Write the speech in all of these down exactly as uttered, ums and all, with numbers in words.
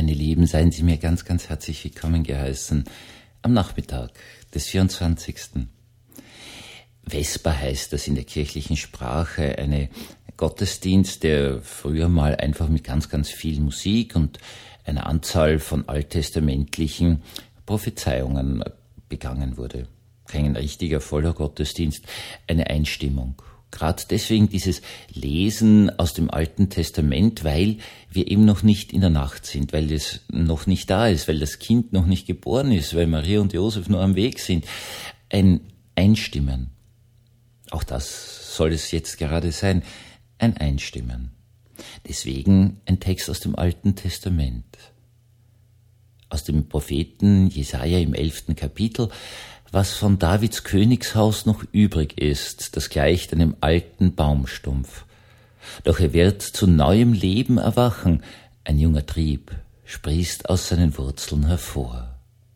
Meine Lieben, seien Sie mir ganz, ganz herzlich willkommen geheißen am Nachmittag des vierundzwanzigsten Vesper heißt das in der kirchlichen Sprache, eine Gottesdienst, der früher mal einfach mit ganz, ganz viel Musik und einer Anzahl von alttestamentlichen Prophezeiungen begangen wurde. Kein richtiger, voller Gottesdienst, eine Einstimmung. Gerade deswegen dieses Lesen aus dem Alten Testament, weil wir eben noch nicht in der Nacht sind, weil es noch nicht da ist, weil das Kind noch nicht geboren ist, weil Maria und Josef nur am Weg sind. Ein Einstimmen. Auch das soll es jetzt gerade sein. Ein Einstimmen. Deswegen ein Text aus dem Alten Testament. Aus dem Propheten Jesaja im elften Kapitel, was von Davids Königshaus noch übrig ist, das gleicht einem alten Baumstumpf. Doch er wird zu neuem Leben erwachen, ein junger Trieb sprießt aus seinen Wurzeln hervor.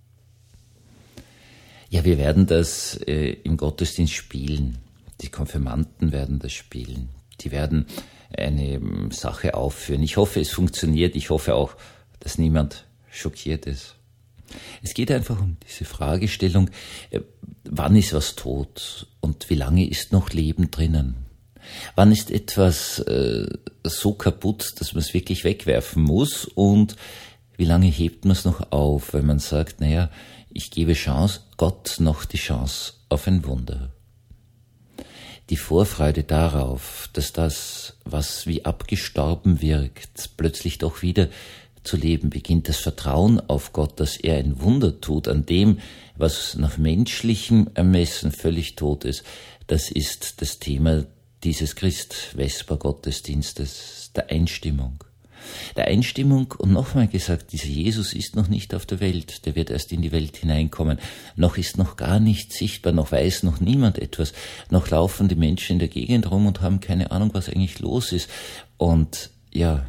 Ja, wir werden das äh, im Gottesdienst spielen. Die Konfirmanden werden das spielen. Die werden eine Sache aufführen. Ich hoffe, es funktioniert. Ich hoffe auch, dass niemand schockiert ist. Es geht einfach um diese Fragestellung, wann ist was tot und wie lange ist noch Leben drinnen? Wann ist etwas äh, so kaputt, dass man es wirklich wegwerfen muss und wie lange hebt man es noch auf, wenn man sagt, naja, ich gebe Chance, Gott noch die Chance auf ein Wunder. Die Vorfreude darauf, dass das, was wie abgestorben wirkt, plötzlich doch wieder zu leben beginnt, das Vertrauen auf Gott, dass er ein Wunder tut an dem, was nach menschlichem Ermessen völlig tot ist, das ist das Thema dieses Christ-Vesper-Gottesdienstes, der Einstimmung. Der Einstimmung und nochmal gesagt, dieser Jesus ist noch nicht auf der Welt, der wird erst in die Welt hineinkommen, noch ist noch gar nicht sichtbar, noch weiß noch niemand etwas, noch laufen die Menschen in der Gegend rum und haben keine Ahnung, was eigentlich los ist. Und ja,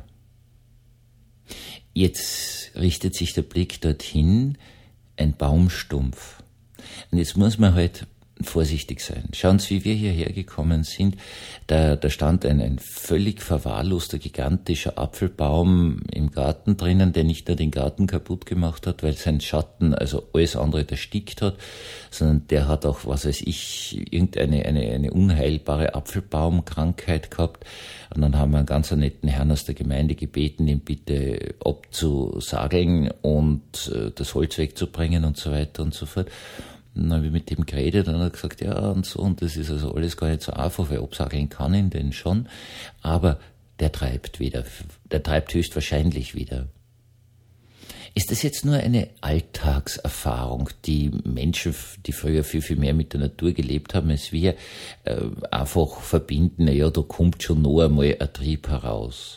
jetzt richtet sich der Blick dorthin, ein Baumstumpf. Und jetzt muss man halt vorsichtig sein. Schauen Sie, wie wir hierher gekommen sind. Da, da stand ein, ein völlig verwahrloster, gigantischer Apfelbaum im Garten drinnen, der nicht nur den Garten kaputt gemacht hat, weil sein Schatten also alles andere erstickt hat, sondern der hat auch, was weiß ich, irgendeine eine, eine unheilbare Apfelbaumkrankheit gehabt. Und dann haben wir einen ganz netten Herrn aus der Gemeinde gebeten, ihn bitte abzusageln und äh, das Holz wegzubringen und so weiter und so fort. Und dann habe ich mit dem geredet und er hat gesagt, ja und so, und das ist also alles gar nicht so einfach, weil absageln kann ihn denn schon, aber der treibt wieder, der treibt höchstwahrscheinlich wieder. Ist das jetzt nur eine Alltagserfahrung, die Menschen, die früher viel, viel mehr mit der Natur gelebt haben als wir, äh, einfach verbinden, na ja, da kommt schon noch einmal ein Trieb heraus?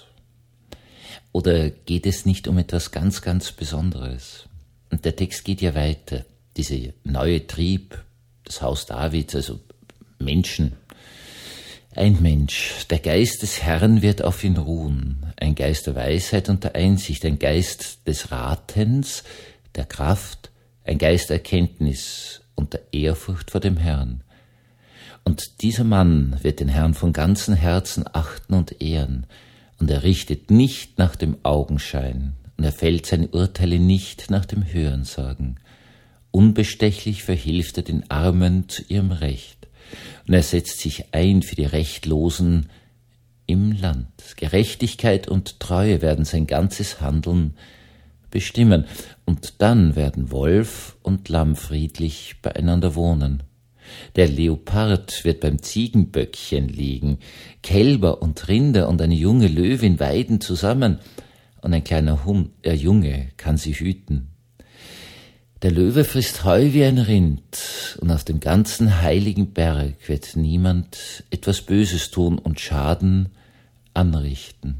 Oder geht es nicht um etwas ganz, ganz Besonderes? Und der Text geht ja weiter. Dieser neue Trieb, das Haus Davids, also Menschen, ein Mensch, der Geist des Herrn wird auf ihn ruhen, ein Geist der Weisheit und der Einsicht, ein Geist des Ratens, der Kraft, ein Geist der Erkenntnis und der Ehrfurcht vor dem Herrn. Und dieser Mann wird den Herrn von ganzem Herzen achten und ehren, und er richtet nicht nach dem Augenschein, und er fällt seine Urteile nicht nach dem Hörensagen. Unbestechlich verhilft er den Armen zu ihrem Recht, und er setzt sich ein für die Rechtlosen im Land. Gerechtigkeit und Treue werden sein ganzes Handeln bestimmen, und dann werden Wolf und Lamm friedlich beieinander wohnen. Der Leopard wird beim Ziegenböckchen liegen, Kälber und Rinder und eine junge Löwin weiden zusammen, und ein kleiner Hund, der Junge, kann sie hüten. Der Löwe frisst Heu wie ein Rind, und auf dem ganzen heiligen Berg wird niemand etwas Böses tun und Schaden anrichten.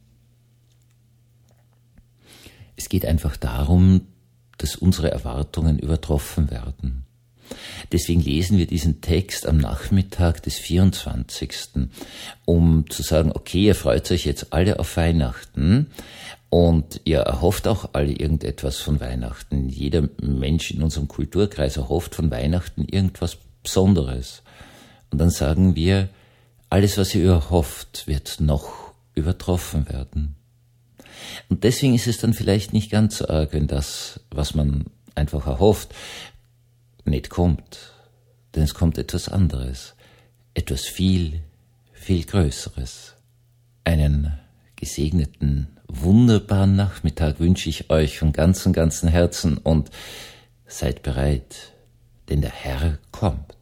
Es geht einfach darum, dass unsere Erwartungen übertroffen werden. Deswegen lesen wir diesen Text am Nachmittag des vierundzwanzigsten um zu sagen, okay, ihr freut euch jetzt alle auf Weihnachten und ihr erhofft auch alle irgendetwas von Weihnachten. Jeder Mensch in unserem Kulturkreis erhofft von Weihnachten irgendwas Besonderes. Und dann sagen wir, alles, was ihr erhofft, wird noch übertroffen werden. Und deswegen ist es dann vielleicht nicht ganz so arg, wenn das, was man einfach erhofft, nicht kommt. Denn es kommt etwas anderes, etwas viel, viel Größeres. Einen gesegneten, wunderbaren Nachmittag wünsche ich euch von ganzem, ganzem Herzen und seid bereit, denn der Herr kommt.